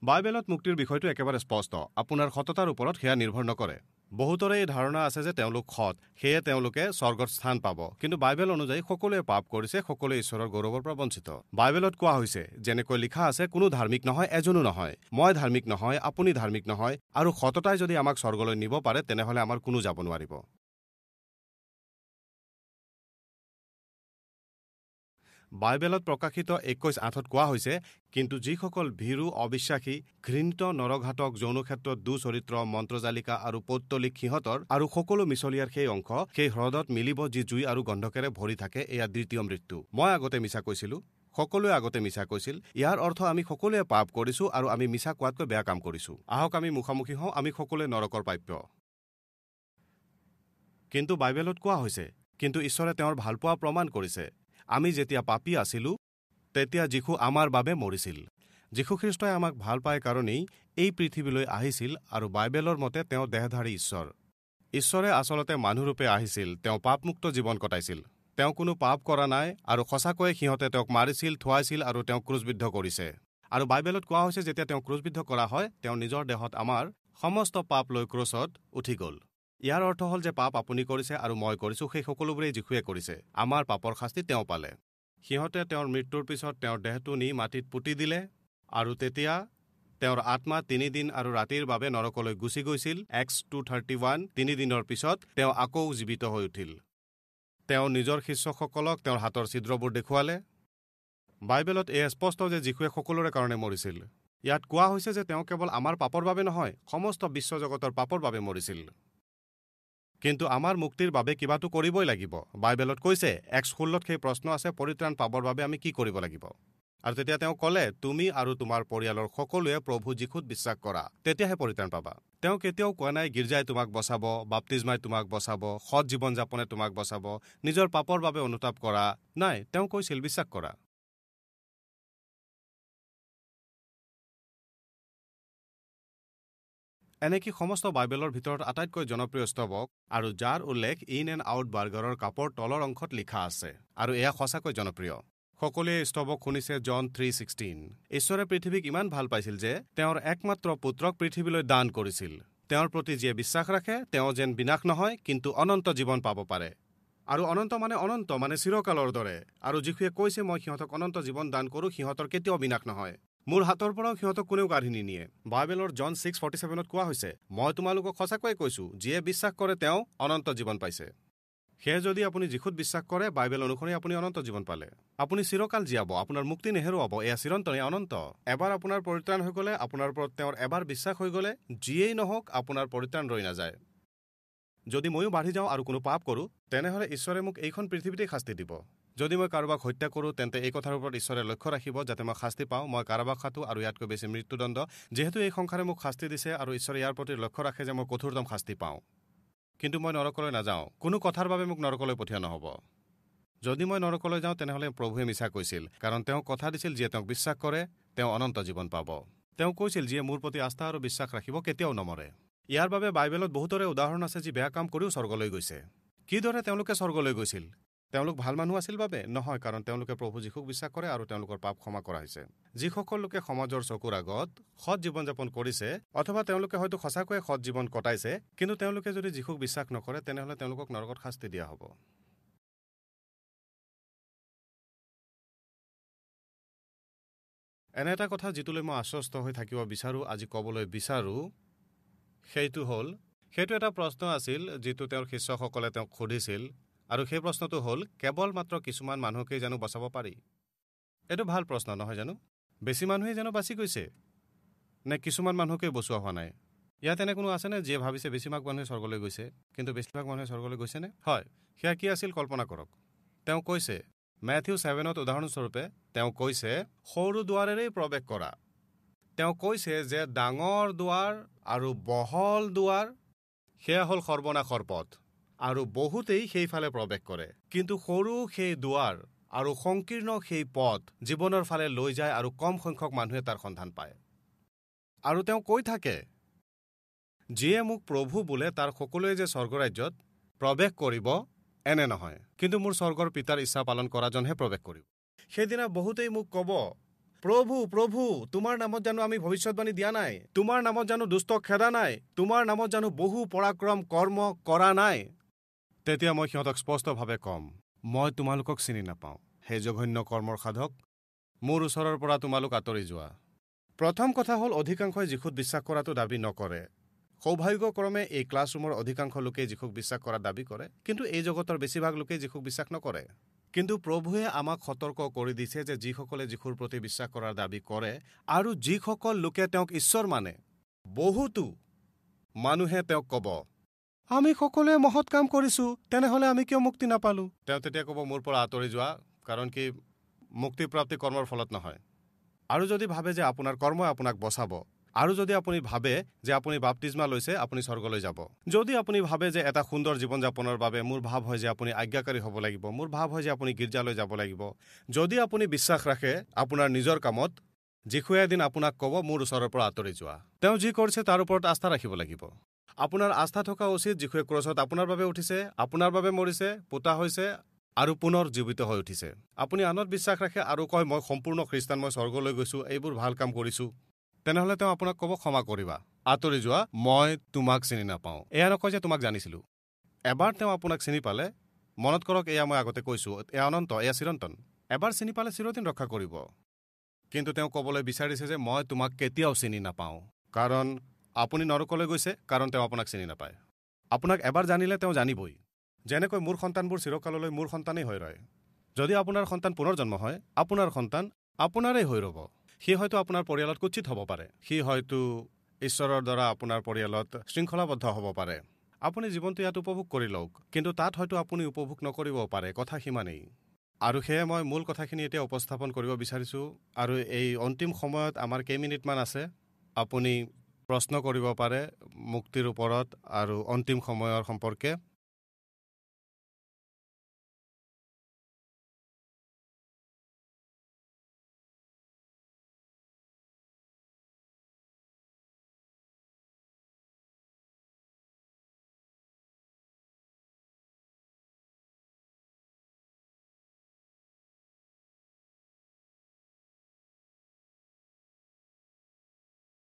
বাইবেলত মুক্তিৰ বিষয়টো একেবাৰে স্পষ্ট আপোনাৰ সততাৰ ওপৰত সেয়া নিৰ্ভৰ নকৰে বহুতৰে এই ধাৰণা আছে যে তেওঁলোক সৎ সেয়ে তেওঁলোকে স্বৰ্গত স্থান পাব কিন্তু বাইবেল অনুযায়ী সকলোৱে পাপ কৰিছে সকলোৱে ঈশ্বৰৰ গৌৰৱৰ পৰা বঞ্চিত বাইবেলত কোৱা হৈছে যেনেকৈ লিখা আছে কোনো ধাৰ্মিক নহয় এজনো নহয় মই ধাৰ্মিক নহয় আপুনি ধাৰ্মিক নহয় আৰু সততাই যদি আমাক স্বৰ্গলৈ নিব পাৰে তেনেহলে আমাৰ কোনো যাব নোৱাৰিব বাইবেলত প্ৰকাশিত 21:8 কোৱা হৈছে কিন্তু যিসকল ভীৰু অবিশ্বাসী ঘৃণিত নৰঘাতক যৌনক্ষেত্ৰত দুচৰিত্ৰ মন্ত্ৰজালিকা আৰু পৌত্তলিক সিহঁতৰ আৰু সকলো মিছলীয়াৰ সেই অংশ সেই হ্ৰদত মিলিব যি জুই আৰু গন্ধকেৰে ভৰি থাকে এয়া দ্বিতীয় মৃত্যু মই আগতে মিছা কৈছিলো সকলোৱে আগতে মিছা কৈছিল ইয়াৰ অৰ্থ আমি সকলোৱে পাপ কৰিছো আৰু আমি মিছা কোৱাতকৈ বেয়া কাম কৰিছো আহক আমি মুখামুখি হওঁ আমি সকলোৱে নৰকৰ প্ৰাপ্য কিন্তু বাইবেলত কোৱা হৈছে কিন্তু ঈশ্বৰে তেওঁৰ ভালপোৱা প্ৰমাণ কৰিছে আমি যেতিয়া পাপী আছিলো তেতিয়া যীশু আমাৰ বাবে মৰিছিল যীশুখ্ৰীষ্টই আমাক ভাল পায় কাৰণেই এই পৃথিৱীলৈ আহিছিল আৰু বাইবেলৰ মতে তেওঁ দেহধাৰী ঈশ্বৰে আচলতে মানুহৰূপে আহিছিল তেওঁ পাপমুক্ত জীৱন কটাইছিল তেওঁ কোনো পাপ কৰা নাই আৰু সঁচাকৈয়ে সিহঁতে তেওঁক মাৰিছিল থুৱাইছিল আৰু তেওঁক ক্ৰুচবিদ্ধ কৰিছে আৰু বাইবেলত কোৱা হৈছে যেতিয়া তেওঁক ক্ৰুচবিদ্ধ কৰা হয় তেওঁ নিজৰ দেহত আমাৰ সমস্ত পাপ লৈ ক্ৰুচত উঠি গ'ল ইয়াৰ অৰ্থ হ'ল যে পাপ আপুনি কৰিছে আৰু মই কৰিছো সেই সকলোবোৰেই যীশুৱে কৰিছে আমাৰ পাপৰ শাস্তি তেওঁ পালে সিহঁতে তেওঁৰ মৃত্যুৰ পিছত তেওঁৰ দেহটো নি মাটিত পুতি দিলে আৰু তেতিয়া তেওঁৰ আত্মা 3 দিন আৰু ৰাতিৰ বাবে নৰকলৈ গুচি গৈছিল Acts 2:31 3 দিনৰ পিছত তেওঁ আকৌ জীৱিত হৈ উঠিল তেওঁ নিজৰ শিষ্যসকলক তেওঁৰ হাতৰ ছিদ্ৰবোৰ দেখুৱালে বাইবেলত এই স্পষ্ট যে যীশুৱে সকলোৰে কাৰণে মৰিছিল ইয়াত কোৱা হৈছে যে তেওঁ কেৱল আমাৰ পাপৰ বাবে নহয় সমস্ত বিশ্বজগতৰ পাপৰ বাবে মৰিছিল কিন্তু আমাৰ মুক্তিৰ বাবে কিবাটো কৰিবই লাগিব বাইবেলত কৈছে Acts 16 সেই প্ৰশ্ন আছে পৰিত্ৰাণ পাবৰ বাবে আমি কি কৰিব লাগিব আৰু তেতিয়া তেওঁ ক'লে তুমি আৰু তোমাৰ পৰিয়ালৰ সকলোৱে প্ৰভু যীশুত বিশ্বাস কৰা তেতিয়াহে পৰিত্ৰাণ পাবা তেওঁ কেতিয়াও কোৱা নাই গীৰ্জাই তোমাক বচাব বাপ্তিস্মাই তোমাক বচাব সৎ জীৱন যাপনে তোমাক বচাব নিজৰ পাপৰ বাবে অনুতাপ কৰা নাই তেওঁ কৈছিল বিশ্বাস কৰা এনেকি সমস্ত বাইবেলৰ ভিতৰত আটাইতকৈ জনপ্ৰিয় স্তবক আৰু যাৰ উল্লেখ ইন এণ্ড আউট বাৰ্গাৰৰ কাপৰ তলৰ অংশত লিখা আছে আৰু এয়া সঁচাকৈ জনপ্ৰিয় সকলোৱে স্তবক শুনিছে জন 3:16 ঈশ্বৰে পৃথিৱীক ইমান ভাল পাইছিল যে তেওঁৰ একমাত্ৰ পুত্ৰক পৃথিৱীলৈ দান কৰিছিল তেওঁৰ প্ৰতি যিয়ে বিশ্বাস ৰাখে তেওঁ যেন বিনাশ নহয় কিন্তু অনন্ত জীৱন পাব পাৰে আৰু অনন্ত মানে চিৰকালৰ দৰে আৰু যীশুৱে কৈছে মই সিহঁতক অনন্ত জীৱন দান কৰো সিহঁতৰ কেতিয়াও বিনাশ নহয় মোৰ হাতৰ পৰাও সিহঁতক কোনেও কাঢ়ি নিনিয়ে বাইবেলৰ জন 6:47 কোৱা হৈছে মই তোমালোকক সঁচাকৈয়ে কৈছো যিয়ে বিশ্বাস কৰে তেওঁ অনন্ত জীৱন পাইছে সেয়ে যদি আপুনি যীশুত বিশ্বাস কৰে বাইবেল অনুসৰি আপুনি অনন্ত জীৱন পালে আপুনি চিৰকাল জীয়াব আপোনাৰ মুক্তি নেহেৰুৱাব এয়া চিৰন্তনে অনন্ত এবাৰ আপোনাৰ পৰিত্ৰাণ হৈ গ'লে আপোনাৰ ওপৰত তেওঁৰ এবাৰ বিশ্বাস হৈ গ'লে যিয়েই নহওক আপোনাৰ পৰিত্ৰাণ ৰৈ নাযায় যদি ময়ো বাঢ়ি যাওঁ আৰু কোনো পাপ কৰোঁ তেনেহ'লে ঈশ্বৰে মোক এইখন পৃথিৱীতেই শাস্তি দিব যদি মই কাৰোবাক হত্যা কৰোঁ তেন্তে এই কথাৰ ওপৰত ঈশ্বৰে লক্ষ্য ৰাখিব যাতে মই শাস্তি পাওঁ মই কাৰোবাক খাটো আৰু ইয়াতকৈ বেছি মৃত্যুদণ্ড যিহেতু এই সংসাৰে মোক শাস্তি দিছে আৰু ঈশ্বৰে ইয়াৰ প্ৰতি লক্ষ্য ৰাখে যে মই কঠোৰতম শাস্তি পাওঁ কিন্তু মই নৰকলৈ নাযাওঁ কোনো কথাৰ বাবে মোক নৰকলৈ পঠিওৱা নহ'ব যদি মই নৰকলৈ যাওঁ তেনেহ'লে প্ৰভুৱে মিছা কৈছিল কাৰণ তেওঁ কথা দিছিল যিয়ে তেওঁক বিশ্বাস কৰে তেওঁ অনন্ত জীৱন পাব তেওঁ কৈছিল যিয়ে মোৰ প্ৰতি আস্থা আৰু বিশ্বাস ৰাখিব কেতিয়াও নমৰে ইয়াৰ বাবে বাইবেলত বহুতৰে উদাহৰণ আছে যি বেয়া কাম কৰিও স্বৰ্গলৈ গৈছে কিদৰে তেওঁলোকে স্বৰ্গলৈ গৈছিল তেওঁলোক ভাল মানুহ আছিল বাবে নহয় কাৰণ তেওঁলোকে প্ৰভু যীশুক বিশ্বাস কৰে আৰু তেওঁলোকৰ পাপ ক্ষমা কৰা হৈছে যিসকল লোকে সমাজৰ চকুৰ আগত সৎ জীৱন যাপন কৰিছে অথবা তেওঁলোকে হয়তো সঁচাকৈয়ে সৎ জীৱন কটাইছে কিন্তু তেওঁলোকে যদি যীশুক বিশ্বাস নকৰে তেনেহ'লে তেওঁলোকক নৰকত শাস্তি দিয়া হ'ব এনে এটা কথা যিটোলৈ মই আশ্বস্ত হৈ থাকিব বিচাৰো আজি ক'বলৈ বিচাৰো সেইটো এটা প্ৰশ্ন আছিল যিটো তেওঁৰ শিষ্যসকলে তেওঁক সুধিছিল আৰু সেই প্ৰশ্নটো হ'ল কেৱল মাত্ৰ কিছুমান মানুহকেই জানো বচাব পাৰি এইটো ভাল প্ৰশ্ন নহয় জানো বেছি মানুহে জানো বাচি গৈছে নে কিছুমান মানুহকে বচোৱা হোৱা নাই ইয়াত এনে কোনো আছেনে যিয়ে ভাবিছে বেছিভাগ মানুহে স্বৰ্গলৈ গৈছে কিন্তু বেছিভাগ মানুহে স্বৰ্গলৈ গৈছেনে হয় সেয়া কি আছিল কল্পনা কৰক তেওঁ কৈছে মেথিউ 7ত উদাহৰণস্বৰূপে তেওঁ কৈছে সৰু দুৱাৰেৰেই প্ৰৱেশ কৰা তেওঁ কৈছে যে ডাঙৰ দুৱাৰ আৰু বহল দুৱাৰ সেয়া হ'ল সৰ্বনাশৰ পথ আৰু বহুতেই সেইফালে প্ৰৱেশ কৰে কিন্তু সৰু সেই দুৱাৰ আৰু সংকীৰ্ণ সেই পথ জীৱনৰ ফালে লৈ যায় আৰু কম সংখ্যক মানুহে তাৰ সন্ধান পায় আৰু তেওঁ কৈ থাকে যিয়ে মোক প্ৰভু বোলে তাৰ সকলোৱে যে স্বৰ্গৰাজ্যত প্ৰৱেশ কৰিব এনে নহয় কিন্তু মোৰ স্বৰ্গৰ পিতাৰ ইচ্ছা পালন কৰাজনহে প্ৰৱেশ কৰিব সেইদিনা বহুতেই মোক ক'ব প্ৰভু প্ৰভু তোমাৰ নামত জানো আমি ভৱিষ্যৎবাণী দিয়া নাই? তোমাৰ নামত জানো দুষ্ট খেদা নাই? তোমাৰ নামত জানো বহু পৰাক্ৰম কৰ্ম কৰা নাই? তেতিয়া মই সিহঁতক স্পষ্টভাৱে ক'ম, মই তোমালোকক চিনি নাপাওঁ, সেই জঘন্য কৰ্মৰ সাধক, মোৰ ওচৰৰ পৰা তোমালোক আঁতৰি যোৱা। প্ৰথম কথা হ'ল অধিকাংশই যীশুত বিশ্বাস কৰাটো দাবী নকৰে। সৌভাগ্যক্ৰমে এই ক্লাছৰুমৰ অধিকাংশ লোকেই যীশুক বিশ্বাস কৰাৰ দাবী কৰে, কিন্তু এই জগতৰ বেছিভাগ লোকেই যীশুক বিশ্বাস নকৰে। কিন্তু প্ৰভুৱে আমাক সতৰ্ক কৰি দিছে যে যিসকলে যীশুৰ প্ৰতি বিশ্বাস কৰাৰ দাবী কৰে আৰু যিসকল লোকে তেওঁক ঈশ্বৰ মানে, বহুতো মানুহে তেওঁক ক'ব, আমি সকলোৱে মহৎ কাম কৰিছোঁ, তেনেহ'লে আমি কিয় মুক্তি নাপালোঁ? তেওঁ তেতিয়া ক'ব, মোৰ পৰা আঁতৰি যোৱা, কাৰণ কি মুক্তিপ্ৰাপ্তি কৰ্মৰ ফলত নহয়। আৰু যদি ভাবে যে আপোনাৰ কৰ্মই আপোনাক বচাব, আৰু যদি আপুনি ভাবে যে আপুনি বাপ্তিস্মা লৈছে আপুনি স্বৰ্গলৈ যাব, যদি আপুনি ভাবে যে এটা সুন্দৰ জীৱন যাপনৰ বাবে মোৰ ভাৱ হয় যে আপুনি আজ্ঞাকাৰী হ'ব লাগিব, মোৰ ভাৱ হয় যে আপুনি গীৰ্জালৈ যাব লাগিব, যদি আপুনি বিশ্বাস ৰাখে আপোনাৰ নিজৰ কামত, যীশুৱে এদিন আপোনাক ক'ব মোৰ ওচৰৰ পৰা আঁতৰি যোৱা। তেওঁ যি কৰিছে তাৰ ওপৰত আস্থা ৰাখিব লাগিব। আপোনাৰ আস্থা থকা উচিত যীশুৱে ক্ৰছত আপোনাৰ বাবে উঠিছে, আপোনাৰ বাবে মৰিছে, পোতা হৈছে আৰু পুনৰ জীৱিত হৈ উঠিছে। আপুনি আনত বিশ্বাস ৰাখে আৰু কয় মই সম্পূৰ্ণ খ্ৰীষ্টান, মই স্বৰ্গলৈ গৈছোঁ, এইবোৰ ভাল কাম কৰিছোঁ, তেনেহ'লে তেওঁ আপোনাক ক'ব ক্ষমা কৰিবা, আঁতৰি যোৱা, মই তোমাক চিনি নাপাওঁ। এয়া নকয় যে তোমাক জানিছিলোঁ। এবাৰ তেওঁ আপোনাক চিনি পালে, মনত কৰক এয়া মই আগতে কৈছোঁ, এয়া অনন্ত, এয়া চিৰন্তন। এবাৰ চিনি পালে চিৰদিন ৰক্ষা কৰিব। কিন্তু তেওঁ ক'বলৈ বিচাৰিছে যে মই তোমাক কেতিয়াও চিনি নাপাওঁ, কাৰণ আপুনি নৰকলৈ গৈছে, কাৰণ তেওঁ আপোনাক চিনি নাপায়। আপোনাক এবাৰ জানিলে তেওঁ জানিবই। যেনেকৈ মোৰ সন্তানবোৰ চিৰকাললৈ মোৰ সন্তানেই হৈ ৰয়। যদি আপোনাৰ সন্তান পুনৰ জন্ম হয়, আপোনাৰ সন্তান আপোনাৰেই হৈ ৰ'ব। সি হয়তো আপোনাৰ পৰিয়ালত কুৎসিত হ'ব পাৰে, সি হয়তো ঈশ্বৰৰ দ্বাৰা আপোনাৰ পৰিয়ালত শৃংখলাবদ্ধ হ'ব পাৰে। আপুনি জীৱনটো ইয়াত উপভোগ কৰি লওক, কিন্তু তাত হয়তো আপুনি উপভোগ নকৰিবও পাৰে, কথা সিমানেই। আৰু সেয়ে মই মূল কথাখিনি এতিয়া উপস্থাপন কৰিব বিচাৰিছোঁ, আৰু এই অন্তিম সময়ত আমাৰ কেইমিনিটমান আছে, আপুনি প্ৰশ্ন কৰিব পাৰে মুক্তিৰ ওপৰত আৰু অন্তিম সময়ৰ সম্পৰ্কে।